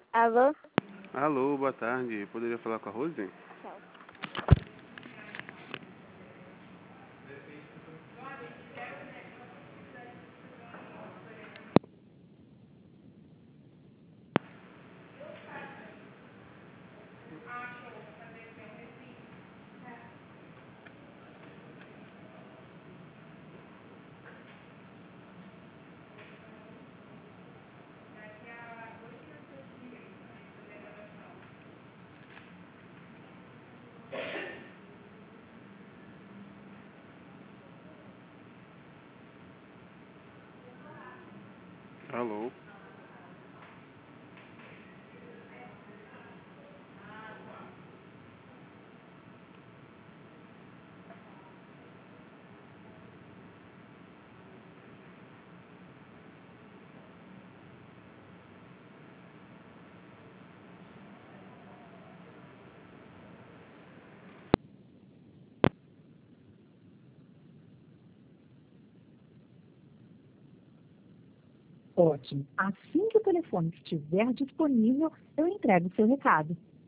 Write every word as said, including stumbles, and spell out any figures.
Alô? Alô, boa tarde. Poderia falar com a Rose? Tchau. Alô? Ótimo. Assim que o telefone estiver disponível, eu entrego o seu recado.